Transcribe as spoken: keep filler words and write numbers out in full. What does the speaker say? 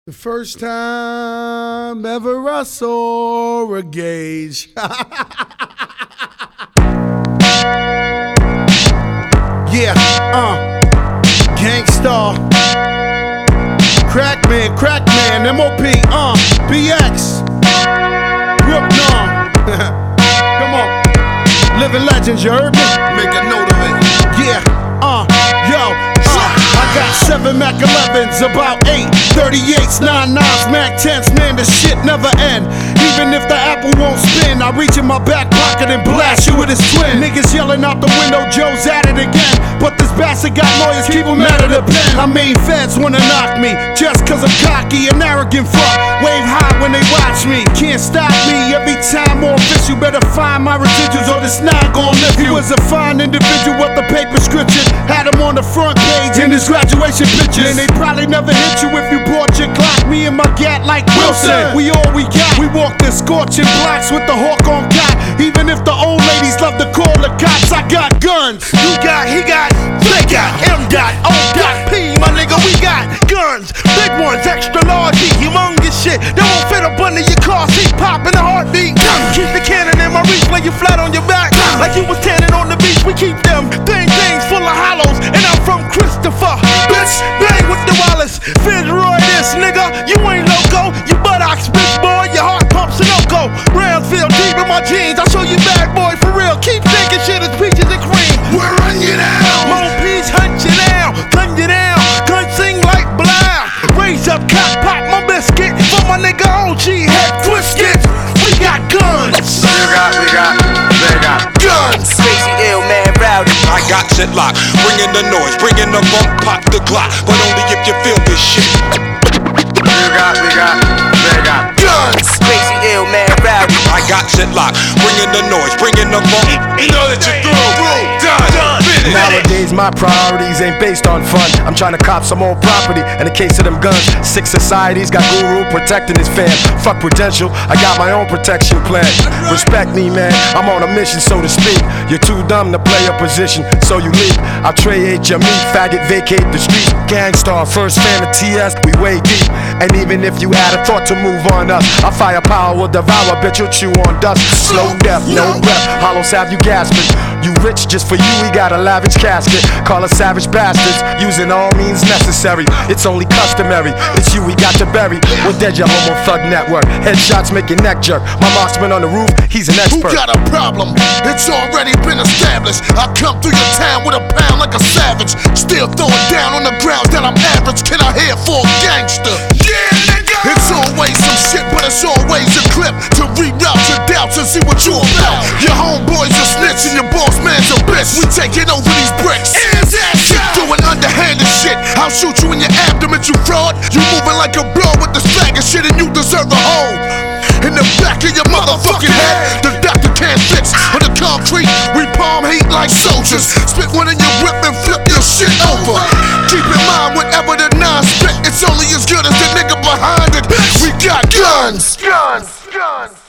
The first time ever I saw a gauge. Yeah, uh, Gangstar, Crackman, Crackman, M O P, uh, B X, Brooklyn. Come on, living legends, you heard me? Make a note of it. Yeah, uh, yo. I got seven Mac elevens, about eight thirty-eights, nine nines, Mac tens, man, the shit never end. Even if the apple won't spin, I reach in my back pocket and blast you with his twin. Niggas yelling out the window, Joe's at it again. But this bastard got lawyers, keep him out of the pen. I mean, feds wanna knock me, just cause I'm cocky and arrogant fuck. Wave high when they watch me, can't stop me. Every time more fish, you better find my residuals or this nine gon' lift you. He was a fine individual with the paper scripture, had him on the front page in his graduation pictures. And they probably never hit you if you bought your Glock. Me and my gat like Wilson, we all we got. We walk the scorching blocks with the hawk on cock. Even if the old ladies love to call the cops, I got guns. You got, he got, they got, M got, O got, P, my nigga, we got guns. Big ones, extra large, humongous shit. That won't fit up under your car seat, pop in a heartbeat. Keep the cannon in my reach, lay you flat on your back. Like you was tanning on the beach, we keep them thing things full of hollows. And I'm from Christopher, bitch, bang with the Wallace. Fitzroy this, nigga, you ain't loco. You buttocks, bitch boy, your heart pumps Sunoco. Brownsville deep in my jeans, I'll show you bad boy for real. Keep thinking shit is peaches and cream. We're run you down. Mon peace hunt you down, gun you down, gun sing like blah. Raise up, cock, pop my biscuit. For my nigga O G, head twist it. We got guns. You got, we got, they got guns. Crazy ill man rowdy. I got shit locked, bringing the noise, bringing the bump, pop the Glock, but only if you feel this shit. You got, we got, they got guns. Crazy ill man rowdy. I got shit locked, bringing the noise, bringing the bump. You know that you're through, done, done. Nowadays my priorities ain't based on fun. I'm trying to cop some old property. In the case of them guns, six societies got guru protecting his fam. Fuck Prudential, I got my own protection plan. Respect me, man, I'm on a mission, so to speak. You're too dumb to play a position, so you leave. I trade your meat, faggot, vacate the streets. Gangstar, first fan of T S, we way deep. And even if you had a thought to move on us, our firepower will devour, bitch, you'll chew on dust. Slow death, no breath, hollows have you gasping. You rich just for you, we got a lavish casket. Call us savage bastards, using all means necessary. It's only customary, it's you we got to bury. We're dead, your homo thug network. Headshots make your neck jerk. My marksman on the roof, he's an expert. Who got a problem? It's already been established. I come through your town with a pound like a savage. Still throwing down on the grounds that I'm average. Can I hear for a gangster? Yeah, nigga! It's always some shit, but it's always a clip to reroute your doubts and see what you about. Your homeboys a snitch and your boss man's a bitch. We taking over these bricks. Keep doing underhanded shit. I'll shoot you in your abdomen, you fraud. You moving like a bro with the swagger shit and you deserve a hole in the back of your motherfucking head. The doctor can't fix. On the concrete, we palm heat like soldiers. Spit one in your whip and flip your shit over. Keep in mind, whatever the nine spit, it's only as good as the nigga behind it. We got guns. Guns. Guns.